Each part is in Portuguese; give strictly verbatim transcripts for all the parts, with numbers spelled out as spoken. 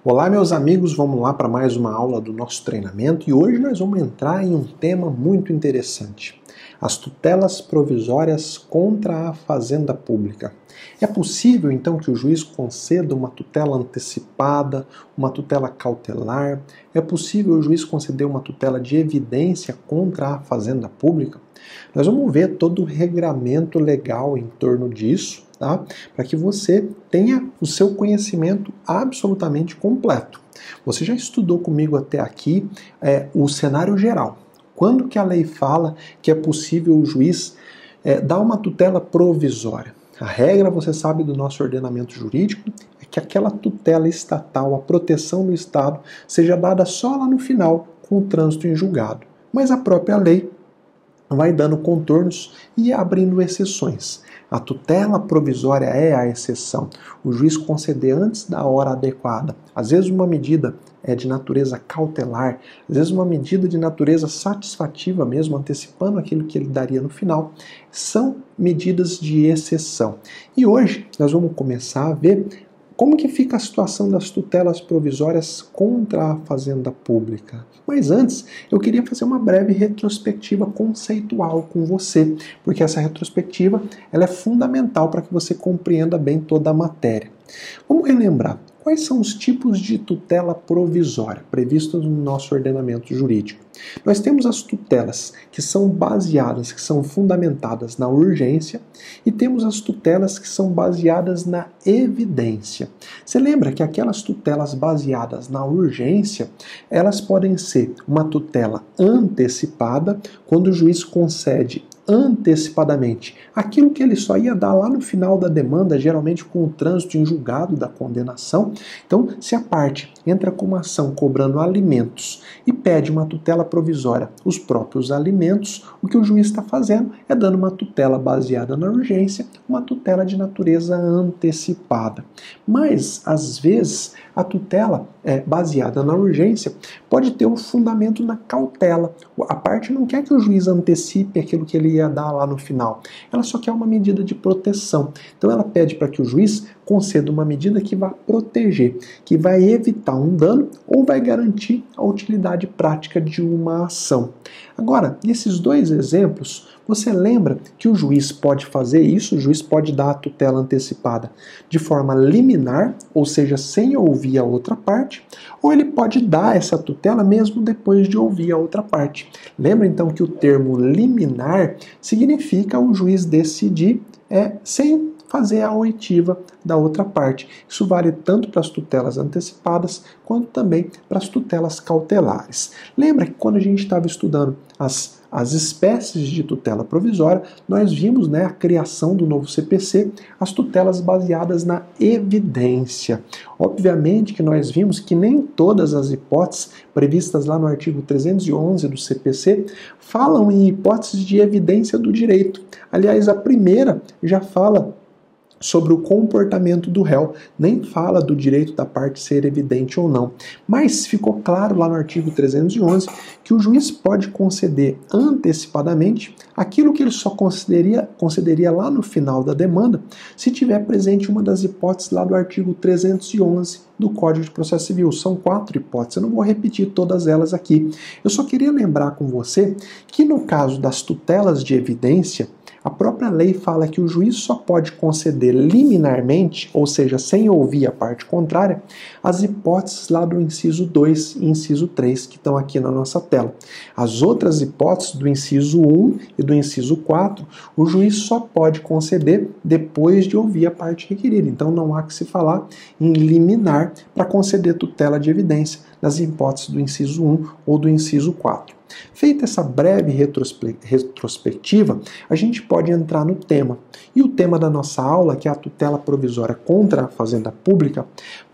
Olá, meus amigos, vamos lá para mais uma aula do nosso treinamento e hoje nós vamos entrar em um tema muito interessante: as tutelas provisórias contra a fazenda pública. É possível, então, que o juiz conceda uma tutela antecipada, uma tutela cautelar? É possível o juiz conceder uma tutela de evidência contra a fazenda pública? Nós vamos ver todo o regramento legal em torno disso, tá? Para que você tenha o seu conhecimento absolutamente completo. Você já estudou comigo até aqui é, o cenário geral. Quando que a lei fala que é possível o juiz é, dar uma tutela provisória? A regra, você sabe, do nosso ordenamento jurídico é que aquela tutela estatal, a proteção do Estado, seja dada só lá no final, com o trânsito em julgado. Mas a própria lei vai dando contornos e abrindo exceções. A tutela provisória é a exceção. O juiz conceder antes da hora adequada. Às vezes uma medida é de natureza cautelar, às vezes uma medida de natureza satisfativa mesmo, antecipando aquilo que ele daria no final. São medidas de exceção. E hoje nós vamos começar a ver como que fica a situação das tutelas provisórias contra a fazenda pública. Mas antes, eu queria fazer uma breve retrospectiva conceitual com você, porque essa retrospectiva ela é fundamental para que você compreenda bem toda a matéria. Vamos relembrar. Quais são os tipos de tutela provisória previstos no nosso ordenamento jurídico? Nós temos as tutelas que são baseadas, que são fundamentadas na urgência, e temos as tutelas que são baseadas na evidência. Você lembra que aquelas tutelas baseadas na urgência, elas podem ser uma tutela antecipada, quando o juiz concede antecipadamente aquilo que ele só ia dar lá no final da demanda, geralmente com o trânsito em julgado da condenação. Então, se a parte entra com uma ação cobrando alimentos e pede uma tutela provisória, os próprios alimentos, o que o juiz está fazendo é dando uma tutela baseada na urgência, uma tutela de natureza antecipada. Mas, às vezes, a tutela é, baseada na urgência pode ter um fundamento na cautela. A parte não quer que o juiz antecipe aquilo que ele ia dar lá no final. Ela só quer uma medida de proteção. Então ela pede para que o juiz conceda uma medida que vai proteger, que vai evitar um dano ou vai garantir a utilidade prática de uma ação. Agora, nesses dois exemplos, você lembra que o juiz pode fazer isso, o juiz pode dar a tutela antecipada de forma liminar, ou seja, sem ouvir a outra parte, ou ele pode dar essa tutela mesmo depois de ouvir a outra parte. Lembra então que o termo liminar significa o juiz decidir é, sem fazer a oitiva da outra parte. Isso vale tanto para as tutelas antecipadas quanto também para as tutelas cautelares. Lembra que quando a gente estava estudando as, as espécies de tutela provisória, nós vimos, né, a criação do novo C P C, as tutelas baseadas na evidência. Obviamente que nós vimos que nem todas as hipóteses previstas lá no artigo trezentos e onze do C P C falam em hipóteses de evidência do direito. Aliás, a primeira já fala sobre o comportamento do réu, nem fala do direito da parte ser evidente ou não. Mas ficou claro lá no artigo trezentos e onze que o juiz pode conceder antecipadamente aquilo que ele só concederia, concederia lá no final da demanda, se tiver presente uma das hipóteses lá do artigo trezentos e onze do Código de Processo Civil. São quatro hipóteses, eu não vou repetir todas elas aqui. Eu só queria lembrar com você que no caso das tutelas de evidência, a própria lei fala que o juiz só pode conceder liminarmente, ou seja, sem ouvir a parte contrária, as hipóteses lá do inciso dois e inciso três, que estão aqui na nossa tela. As outras hipóteses do inciso um e do inciso quatro, o juiz só pode conceder depois de ouvir a parte requerida. Então não há que se falar em liminar para conceder tutela de evidência nas hipóteses do inciso um ou do inciso quatro. Feita essa breve retrospectiva, a gente pode entrar no tema. E o tema da nossa aula, que é a tutela provisória contra a fazenda pública,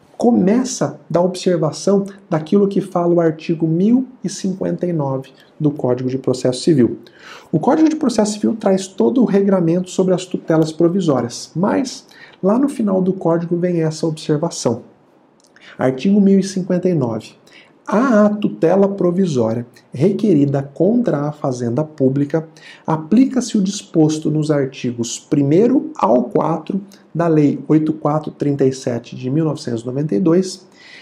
começa da observação daquilo que fala o artigo mil e cinquenta e nove do Código de Processo Civil. O Código de Processo Civil traz todo o regramento sobre as tutelas provisórias, mas lá no final do Código vem essa observação. Artigo mil e cinquenta e nove. A tutela provisória requerida contra a fazenda pública aplica-se o disposto nos artigos primeiro ao quatro da Lei oito mil quatrocentos e trinta e sete de mil novecentos e noventa e dois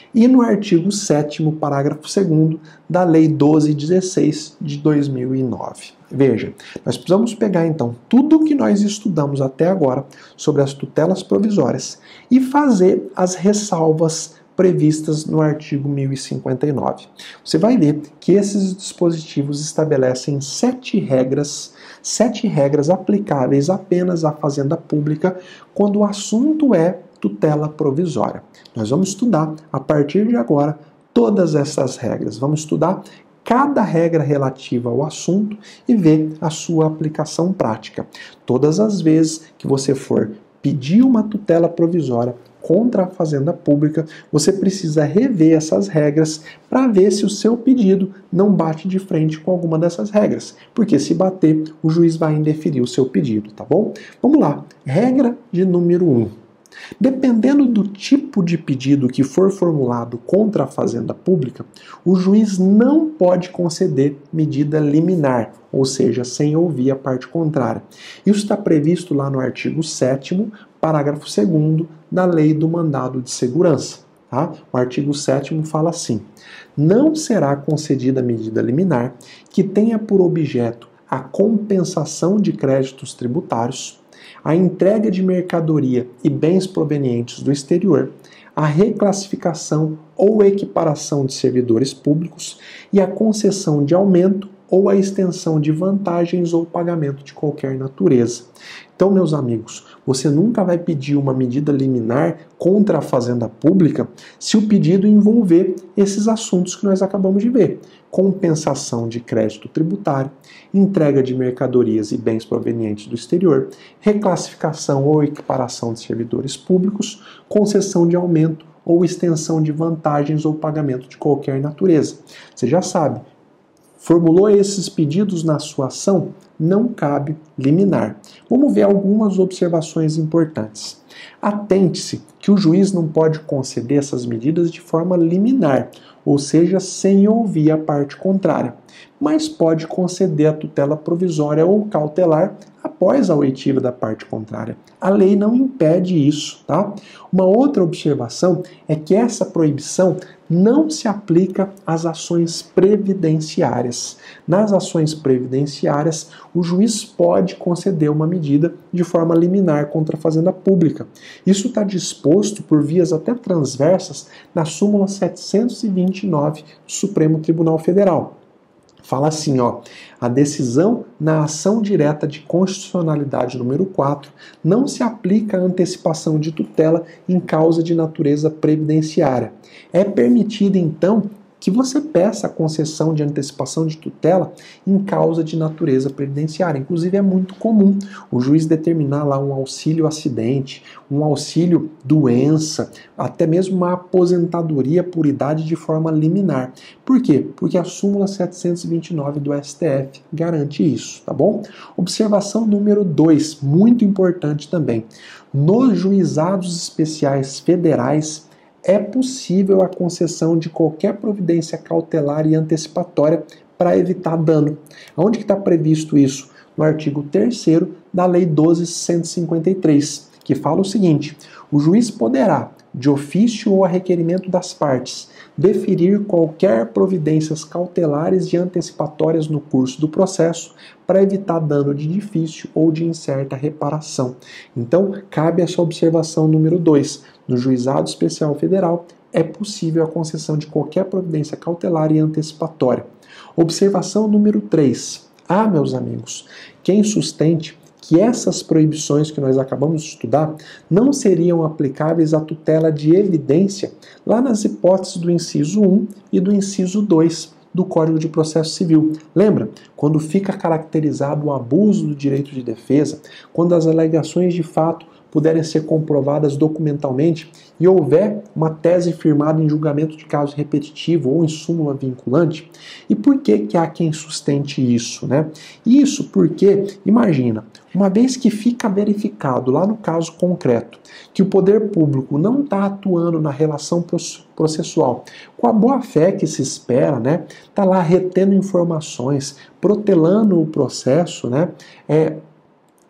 e no artigo sétimo, parágrafo segundo da Lei doze mil e dezesseis de dois mil e nove. Veja, nós precisamos pegar então tudo o que nós estudamos até agora sobre as tutelas provisórias e fazer as ressalvas previstas no artigo mil e cinquenta e nove. Você vai ver que esses dispositivos estabelecem sete regras, sete regras aplicáveis apenas à fazenda pública quando o assunto é tutela provisória. Nós vamos estudar, a partir de agora, todas essas regras. Vamos estudar cada regra relativa ao assunto e ver a sua aplicação prática. Todas as vezes que você for pedir uma tutela provisória contra a fazenda pública, você precisa rever essas regras para ver se o seu pedido não bate de frente com alguma dessas regras. Porque se bater, o juiz vai indeferir o seu pedido, tá bom? Vamos lá. Regra de número um. Dependendo do tipo de pedido que for formulado contra a fazenda pública, o juiz não pode conceder medida liminar, ou seja, sem ouvir a parte contrária. Isso está previsto lá no artigo sétimo, parágrafo segundo da Lei do Mandado de Segurança. Tá? O artigo sétimo fala assim: não será concedida medida liminar que tenha por objeto a compensação de créditos tributários, a entrega de mercadoria e bens provenientes do exterior, a reclassificação ou equiparação de servidores públicos e a concessão de aumento ou a extensão de vantagens ou pagamento de qualquer natureza. Então, meus amigos, você nunca vai pedir uma medida liminar contra a fazenda pública se o pedido envolver esses assuntos que nós acabamos de ver: compensação de crédito tributário, entrega de mercadorias e bens provenientes do exterior, reclassificação ou equiparação de servidores públicos, concessão de aumento ou extensão de vantagens ou pagamento de qualquer natureza. Você já sabe, formulou esses pedidos na sua ação, não cabe liminar. Vamos ver algumas observações importantes. Atente-se que o juiz não pode conceder essas medidas de forma liminar, ou seja, sem ouvir a parte contrária, mas pode conceder a tutela provisória ou cautelar após a oitiva da parte contrária. A lei não impede isso, tá? Uma outra observação é que essa proibição não se aplica às ações previdenciárias. Nas ações previdenciárias, o juiz pode conceder uma medida de forma liminar contra a fazenda pública. Isso está disposto por vias até transversas na súmula setecentos e vinte e nove do Supremo Tribunal Federal. Fala assim, ó: a decisão na ação direta de constitucionalidade número quatro não se aplica à antecipação de tutela em causa de natureza previdenciária. É permitida, então, que você peça a concessão de antecipação de tutela em causa de natureza previdenciária. Inclusive, é muito comum o juiz determinar lá um auxílio acidente, um auxílio doença, até mesmo uma aposentadoria por idade de forma liminar. Por quê? Porque a súmula setecentos e vinte e nove do S T F garante isso, tá bom? Observação número dois, muito importante também. Nos juizados especiais federais, é possível a concessão de qualquer providência cautelar e antecipatória para evitar dano. Onde que está previsto isso? No artigo terceiro da Lei doze mil cento e cinquenta e três, que fala o seguinte: o juiz poderá, de ofício ou a requerimento das partes, deferir qualquer providências cautelares e antecipatórias no curso do processo para evitar dano de difícil ou de incerta reparação. Então, cabe essa observação número dois. No Juizado Especial Federal, é possível a concessão de qualquer providência cautelar e antecipatória. Observação número três. Ah, meus amigos, quem sustente que essas proibições que nós acabamos de estudar não seriam aplicáveis à tutela de evidência lá nas hipóteses do inciso um e do inciso dois do Código de Processo Civil. Lembra? Quando fica caracterizado o abuso do direito de defesa, quando as alegações de fato puderem ser comprovadas documentalmente e houver uma tese firmada em julgamento de caso repetitivo ou em súmula vinculante. E por que que há quem sustente isso, né? Isso porque, imagina, uma vez que fica verificado lá no caso concreto que o poder público não está atuando na relação processual com a boa-fé que se espera, né? Está lá retendo informações, protelando o processo, né? É,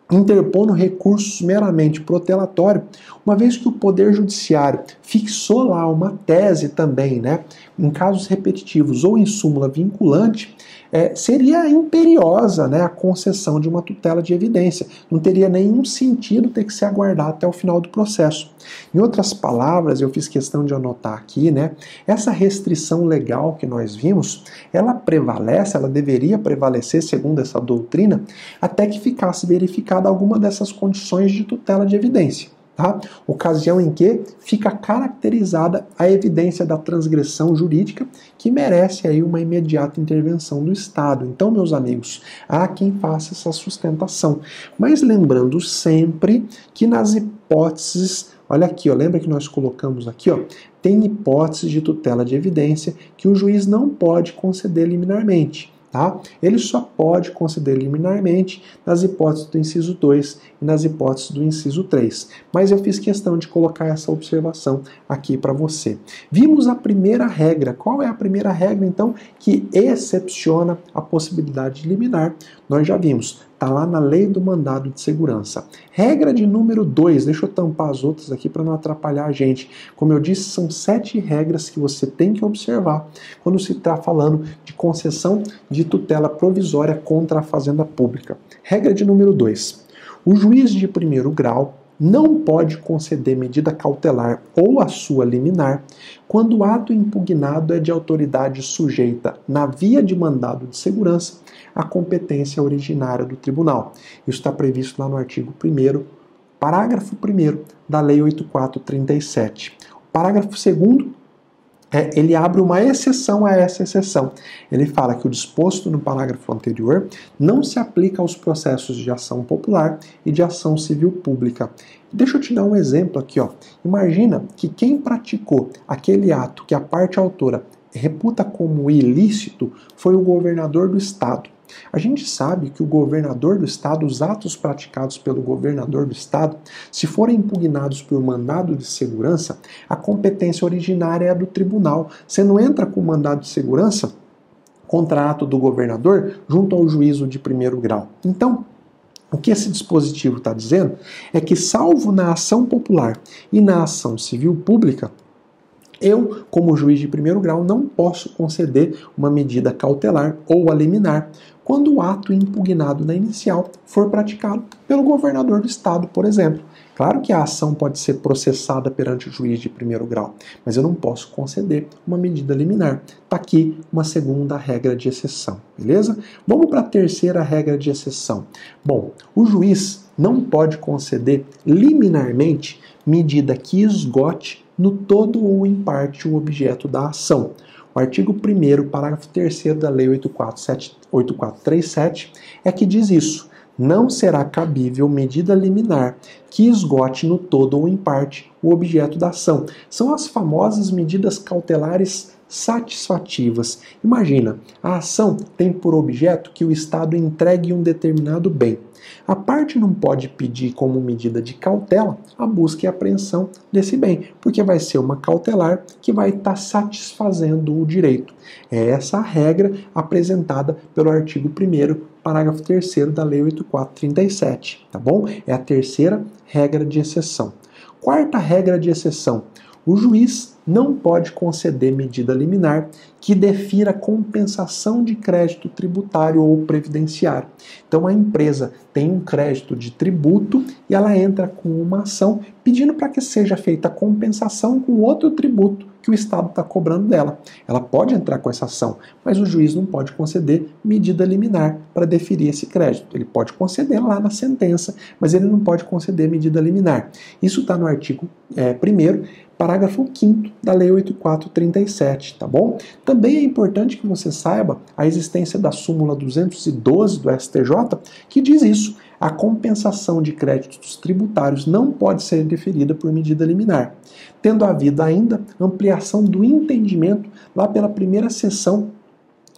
interpondo recursos meramente protelatório, uma vez que o Poder Judiciário fixou lá uma tese também, né, em casos repetitivos ou em súmula vinculante, é, seria imperiosa, né, a concessão de uma tutela de evidência. Não teria nenhum sentido ter que se aguardar até o final do processo. Em outras palavras, eu fiz questão de anotar aqui, né, essa restrição legal que nós vimos, ela prevalece, ela deveria prevalecer, segundo essa doutrina, até que ficasse verificada alguma dessas condições de tutela de evidência. Tá? Ocasião em que fica caracterizada a evidência da transgressão jurídica que merece aí uma imediata intervenção do Estado. Então, meus amigos, há quem faça essa sustentação. Mas lembrando sempre que nas hipóteses, olha aqui, ó, lembra que nós colocamos aqui, ó, tem hipóteses de tutela de evidência que o juiz não pode conceder liminarmente. Tá? Ele só pode conceder liminarmente nas hipóteses do inciso dois e nas hipóteses do inciso três. Mas eu fiz questão de colocar essa observação aqui para você. Vimos a primeira regra. Qual é a primeira regra, então, que excepciona a possibilidade de liminar? Nós já vimos. Está lá na lei do mandado de segurança. Regra de número dois, deixa eu tampar as outras aqui para não atrapalhar a gente. Como eu disse, são sete regras que você tem que observar quando se está falando de concessão de tutela provisória contra a fazenda pública. Regra de número dois. O juiz de primeiro grau não pode conceder medida cautelar ou a sua liminar quando o ato impugnado é de autoridade sujeita, na via de mandado de segurança, à competência originária do tribunal. Isso está previsto lá no artigo primeiro, parágrafo primeiro da Lei oito mil quatrocentos e trinta e sete. O parágrafo segundo, É, ele abre uma exceção a essa exceção. Ele fala que o disposto no parágrafo anterior não se aplica aos processos de ação popular e de ação civil pública. Deixa eu te dar um exemplo aqui, ó. Imagina que quem praticou aquele ato que a parte autora reputa como ilícito foi o governador do estado. A gente sabe que o governador do estado, os atos praticados pelo governador do estado, se forem impugnados por mandado de segurança, a competência originária é a do tribunal. Você não entra com mandado de segurança contra ato do governador junto ao juízo de primeiro grau. Então, o que esse dispositivo está dizendo é que, salvo na ação popular e na ação civil pública, eu, como juiz de primeiro grau, não posso conceder uma medida cautelar ou a liminar quando o ato impugnado na inicial for praticado pelo governador do estado, por exemplo. Claro que a ação pode ser processada perante o juiz de primeiro grau, mas eu não posso conceder uma medida liminar. Está aqui uma segunda regra de exceção, beleza? Vamos para a terceira regra de exceção. Bom, o juiz não pode conceder liminarmente medida que esgote no todo ou em parte o objeto da ação. O artigo primeiro, parágrafo terceiro da Lei oito mil quatrocentos e trinta e sete é que diz isso. Não será cabível medida liminar que esgote no todo ou em parte o objeto da ação. São as famosas medidas cautelares satisfativas. Imagina, a ação tem por objeto que o Estado entregue um determinado bem. A parte não pode pedir como medida de cautela a busca e a apreensão desse bem, porque vai ser uma cautelar que vai estar satisfazendo o direito. É essa a regra apresentada pelo artigo primeiro, parágrafo terceiro da Lei oito mil quatrocentos e trinta e sete, tá bom? É a terceira regra de exceção. Quarta regra de exceção. O juiz não pode conceder medida liminar que defira compensação de crédito tributário ou previdenciário. Então a empresa tem um crédito de tributo e ela entra com uma ação pedindo para que seja feita a compensação com outro tributo que o Estado está cobrando dela. Ela pode entrar com essa ação, mas o juiz não pode conceder medida liminar para deferir esse crédito. Ele pode conceder lá na sentença, mas ele não pode conceder medida liminar. Isso está no artigo é, primeiro, parágrafo quinto da Lei oito mil quatrocentos e trinta e sete, tá bom? Também é importante que você saiba a existência da súmula duzentos e doze do S T J, que diz isso. A compensação de créditos tributários não pode ser deferida por medida liminar, tendo havido ainda ampliação do entendimento lá pela primeira sessão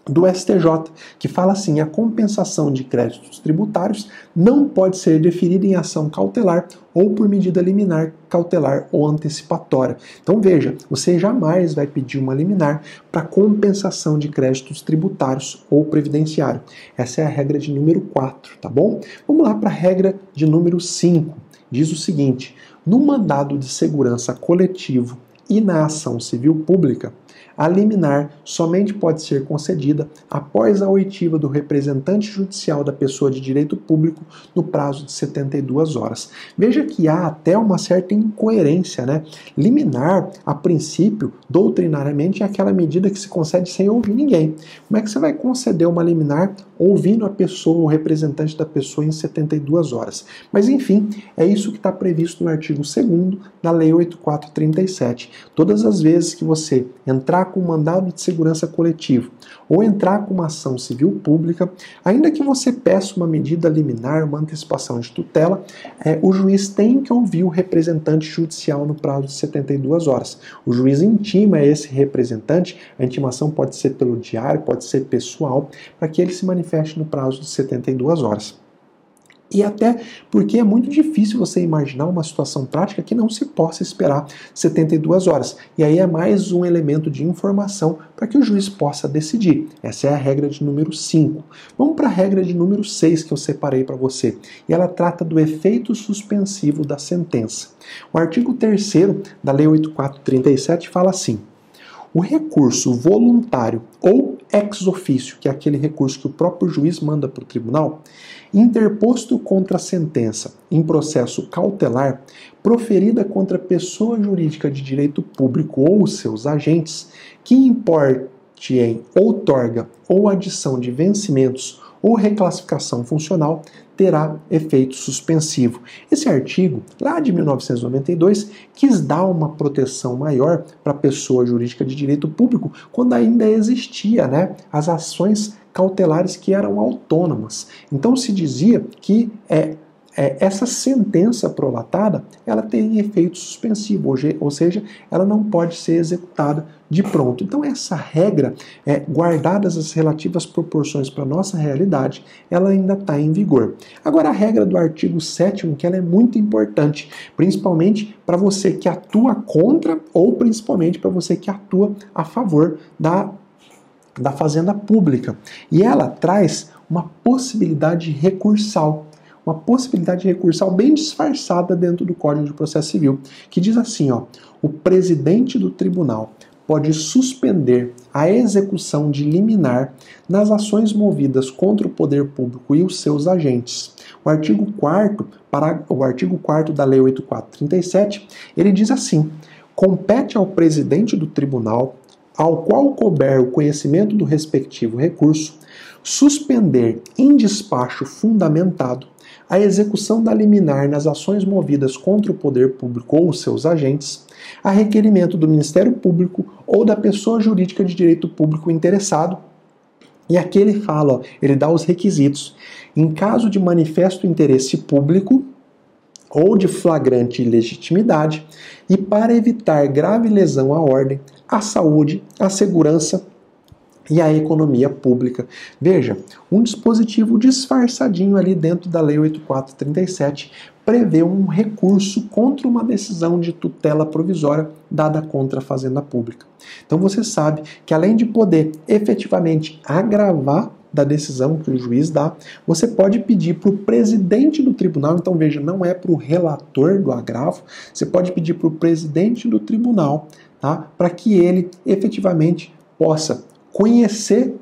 do S T J, que fala assim: a compensação de créditos tributários não pode ser deferida em ação cautelar ou por medida liminar, cautelar ou antecipatória. Então veja, você jamais vai pedir uma liminar para compensação de créditos tributários ou previdenciário. Essa é a regra de número quatro, tá bom? Vamos lá para a regra de número cinco. Diz o seguinte: no mandado de segurança coletivo e na ação civil pública, a liminar somente pode ser concedida após a oitiva do representante judicial da pessoa de direito público no prazo de setenta e duas horas. Veja que há até uma certa incoerência, né? Liminar, a princípio, doutrinariamente, é aquela medida que se concede sem ouvir ninguém. Como é que você vai conceder uma liminar ouvindo a pessoa, o representante da pessoa, em setenta e duas horas? Mas, enfim, é isso que está previsto no artigo segundo da Lei oito mil quatrocentos e trinta e sete. Todas as vezes que você entrar com um mandado de segurança coletivo ou entrar com uma ação civil pública, ainda que você peça uma medida liminar, uma antecipação de tutela, é, o juiz tem que ouvir o representante judicial no prazo de setenta e duas horas. O juiz intima esse representante, a intimação pode ser pelo diário, pode ser pessoal, para que ele se manifeste no prazo de setenta e duas horas. E até porque é muito difícil você imaginar uma situação prática que não se possa esperar setenta e duas horas. E aí é mais um elemento de informação para que o juiz possa decidir. Essa é a regra de número cinco. Vamos para a regra de número seis que eu separei para você. E ela trata do efeito suspensivo da sentença. O artigo terceiro da Lei oito mil quatrocentos e trinta e sete fala assim: o recurso voluntário ou ex officio, que é aquele recurso que o próprio juiz manda para o tribunal, interposto contra a sentença em processo cautelar, proferida contra pessoa jurídica de direito público ou seus agentes, que importe em outorga ou adição de vencimentos ou reclassificação funcional, terá efeito suspensivo. Esse artigo, lá de mil novecentos e noventa e dois, quis dar uma proteção maior para a pessoa jurídica de direito público quando ainda existia, né, as ações cautelares que eram autônomas. Então se dizia que é, é, essa sentença prolatada, ela tem efeito suspensivo, ou seja, ela não pode ser executada de pronto. Então essa regra, é, guardadas as relativas proporções para a nossa realidade, ela ainda está em vigor. Agora a regra do artigo sétimo, que ela é muito importante, principalmente para você que atua contra ou principalmente para você que atua a favor da da fazenda pública. E ela traz uma possibilidade recursal, uma possibilidade recursal bem disfarçada dentro do Código de Processo Civil, que diz assim, ó: o presidente do tribunal pode suspender a execução de liminar nas ações movidas contra o poder público e os seus agentes. O artigo quarto, para, o artigo quarto da Lei oito mil quatrocentos e trinta e sete, ele diz assim: compete ao presidente do tribunal, ao qual couber o conhecimento do respectivo recurso, suspender em despacho fundamentado a execução da liminar nas ações movidas contra o poder público ou seus agentes, a requerimento do Ministério Público ou da pessoa jurídica de direito público interessado. E aqui ele fala, ó, ele dá os requisitos. Em caso de manifesto interesse público ou de flagrante ilegitimidade, e para evitar grave lesão à ordem, à saúde, à segurança e à economia pública. Veja, um dispositivo disfarçadinho ali dentro da Lei oito mil quatrocentos e trinta e sete prevê um recurso contra uma decisão de tutela provisória dada contra a fazenda pública. Então você sabe que além de poder efetivamente agravar da decisão que o juiz dá, você pode pedir para o presidente do tribunal, então veja, não é para o relator do agravo, você pode pedir para o presidente do tribunal, tá, para que ele efetivamente possa conhecer,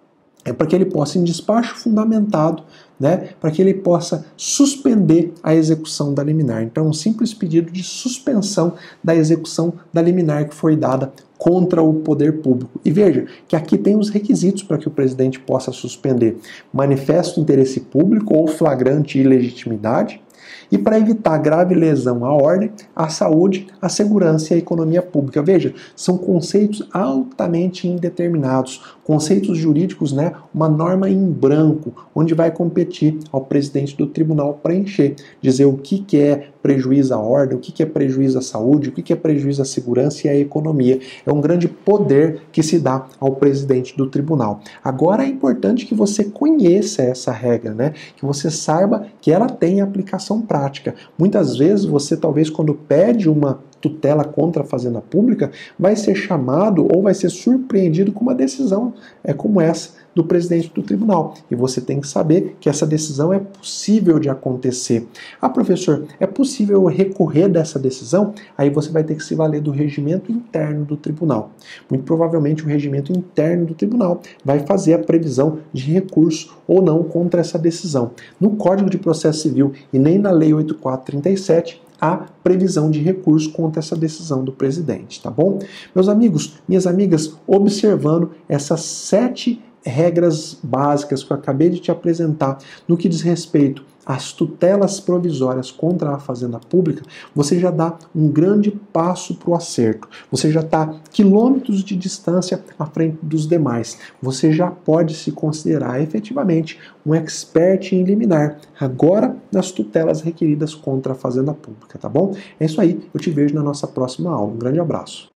é para que ele possa, em despacho fundamentado, né, para que ele possa suspender a execução da liminar. Então, um simples pedido de suspensão da execução da liminar que foi dada contra o poder público. E veja que aqui tem os requisitos para que o presidente possa suspender: manifesto interesse público ou flagrante ilegitimidade, e para evitar grave lesão à ordem, à saúde, à segurança e à economia pública. Veja, são conceitos altamente indeterminados, conceitos jurídicos, né, uma norma em branco, onde vai competir ao presidente do tribunal preencher, dizer o que, que é prejuízo à ordem, o que é prejuízo à saúde, o que é prejuízo à segurança e à economia. É um grande poder que se dá ao presidente do tribunal. Agora é importante que você conheça essa regra, né? Que você saiba que ela tem aplicação prática. Muitas vezes você talvez quando pede uma tutela contra a fazenda pública vai ser chamado ou vai ser surpreendido com uma decisão é, como essa do presidente do tribunal. E você tem que saber que essa decisão é possível de acontecer. Ah, professor, é possível recorrer dessa decisão? Aí você vai ter que se valer do regimento interno do tribunal. Muito provavelmente o regimento interno do tribunal vai fazer a previsão de recurso ou não contra essa decisão. No Código de Processo Civil e nem na Lei oito mil quatrocentos e trinta e sete há previsão de recurso contra essa decisão do presidente, tá bom? Meus amigos, minhas amigas, observando essas sete regras básicas que eu acabei de te apresentar no que diz respeito às tutelas provisórias contra a fazenda pública, você já dá um grande passo para o acerto. Você já está quilômetros de distância à frente dos demais. Você já pode se considerar efetivamente um expert em liminar, agora nas tutelas requeridas contra a fazenda pública, tá bom? É isso aí, eu te vejo na nossa próxima aula. Um grande abraço.